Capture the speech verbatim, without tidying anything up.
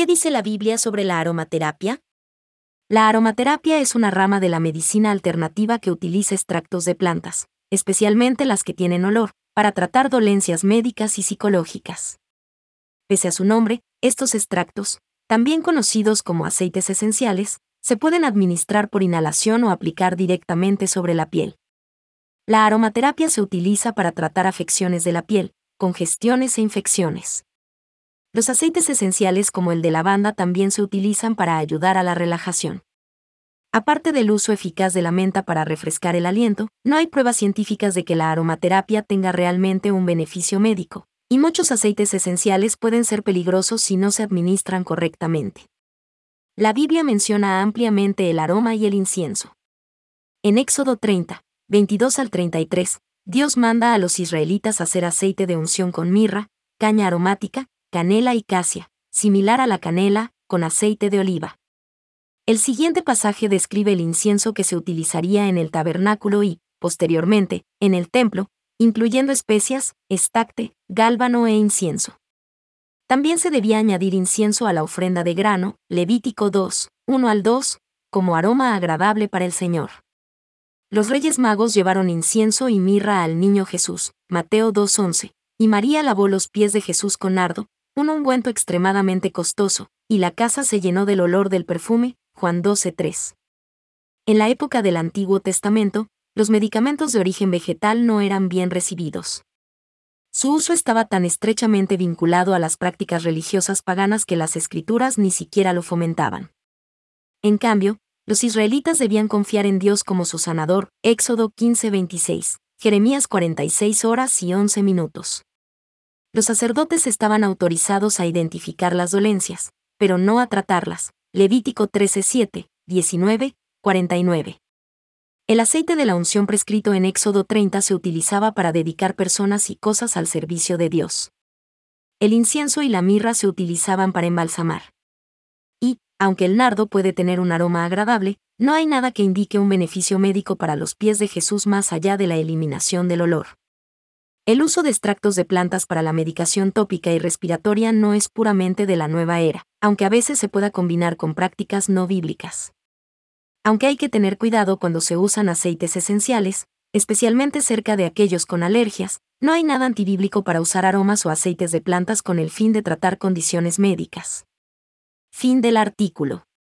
¿Qué dice la Biblia sobre la aromaterapia? La aromaterapia es una rama de la medicina alternativa que utiliza extractos de plantas, especialmente las que tienen olor, para tratar dolencias médicas y psicológicas. Pese a su nombre, estos extractos, también conocidos como aceites esenciales, se pueden administrar por inhalación o aplicar directamente sobre la piel. La aromaterapia se utiliza para tratar afecciones de la piel, congestiones e infecciones. Los aceites esenciales como el de lavanda también se utilizan para ayudar a la relajación. Aparte del uso eficaz de la menta para refrescar el aliento, no hay pruebas científicas de que la aromaterapia tenga realmente un beneficio médico, y muchos aceites esenciales pueden ser peligrosos si no se administran correctamente. La Biblia menciona ampliamente el aroma y el incienso. En Éxodo treinta, veintidós al treinta y tres, Dios manda a los israelitas hacer aceite de unción con mirra, caña aromática, canela y casia, similar a la canela, con aceite de oliva. El siguiente pasaje describe el incienso que se utilizaría en el tabernáculo y, posteriormente, en el templo, incluyendo especias, estacte, gálbano e incienso. También se debía añadir incienso a la ofrenda de grano, Levítico dos, uno al dos, como aroma agradable para el Señor. Los Reyes Magos llevaron incienso y mirra al niño Jesús, Mateo dos once, y María lavó los pies de Jesús con nardo, un ungüento extremadamente costoso, y la casa se llenó del olor del perfume, Juan doce tres. En la época del Antiguo Testamento, los medicamentos de origen vegetal no eran bien recibidos. Su uso estaba tan estrechamente vinculado a las prácticas religiosas paganas que las escrituras ni siquiera lo fomentaban. En cambio, los israelitas debían confiar en Dios como su sanador, Éxodo quince veintiséis, Jeremías cuarenta y seis horas y once minutos. Los sacerdotes estaban autorizados a identificar las dolencias, pero no a tratarlas, Levítico trece siete, diecinueve, cuarenta y nueve. El aceite de la unción prescrito en Éxodo treinta se utilizaba para dedicar personas y cosas al servicio de Dios. El incienso y la mirra se utilizaban para embalsamar. Y, aunque el nardo puede tener un aroma agradable, no hay nada que indique un beneficio médico para los pies de Jesús más allá de la eliminación del olor. El uso de extractos de plantas para la medicación tópica y respiratoria no es puramente de la nueva era, aunque a veces se pueda combinar con prácticas no bíblicas. Aunque hay que tener cuidado cuando se usan aceites esenciales, especialmente cerca de aquellos con alergias, no hay nada antibíblico para usar aromas o aceites de plantas con el fin de tratar condiciones médicas. Fin del artículo.